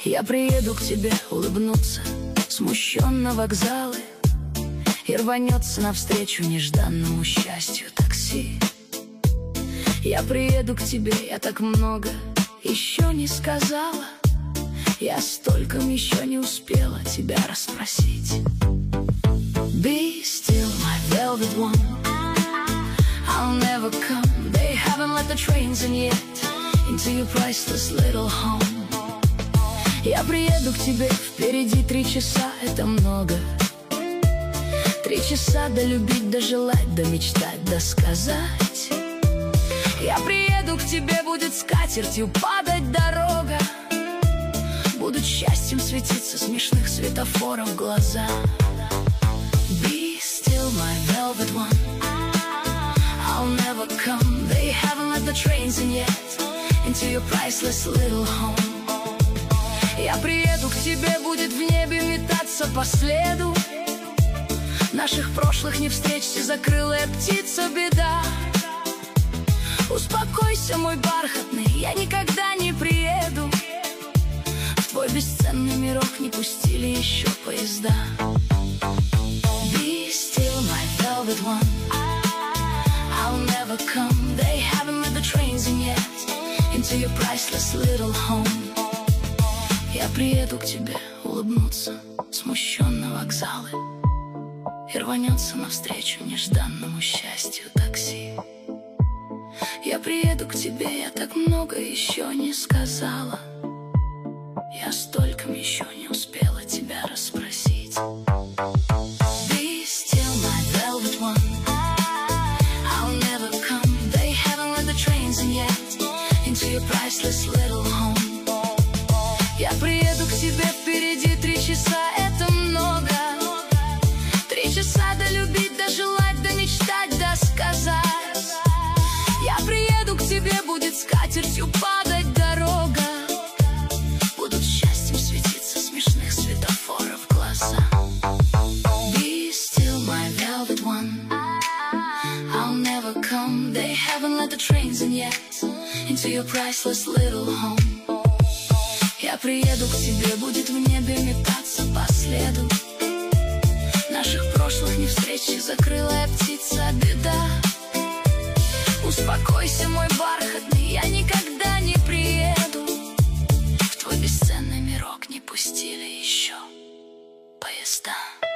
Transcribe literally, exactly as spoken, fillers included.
Я приеду к тебе улыбнуться, смущенно вокзалы, и рванется навстречу нежданному счастью такси. Я приеду к тебе, я так много еще не сказала, я стольком еще не успела тебя расспросить. Be still, my velvet one, I'll never come. They haven't let the trains in yet into your priceless little home. Я приеду к тебе, впереди три часа, это много. Три часа до любить, до желать, до мечтать, до сказать. Я приеду к тебе, будет скатертью падать дорога, будут счастьем светиться смешных светофоров глаза. Be still, my velvet one, I'll never come. They haven't let the trains in yet into your priceless little home. Я приеду к тебе, будет в небе метаться по следу наших прошлых не встретишься, закрылая птица беда. Успокойся, мой бархатный, я никогда не приеду. В твой бесценный мирок не пустили еще поезда. Be still, my velvet one, I'll never come. They haven't let the trains in yet into your priceless little home. Я приеду к тебе улыбнуться, смущенно вокзалы, и рванется навстречу нежданному счастью такси. Я приеду к тебе, я так много еще не сказала, я стольком еще не успела тебя расспросить. Be still, my velvet one, I'll never come. They haven't let the trains in yet into your priceless little home. Я приеду к тебе, впереди три часа, это много. Три часа до любить, до желать, до мечтать, до сказать. Я приеду к тебе, будет скатертью падать дорога, будут счастьем светиться смешных светофоров глаза. Be still, my velvet one, I'll never come. They haven't let the trains in yet into your priceless little home. Я приеду к тебе, будет в небе метаться по следу наших прошлых не встреч, закрылая птица беда. Успокойся, мой бархатный, я никогда не приеду. В твой бесценный мирок не пустили еще поезда.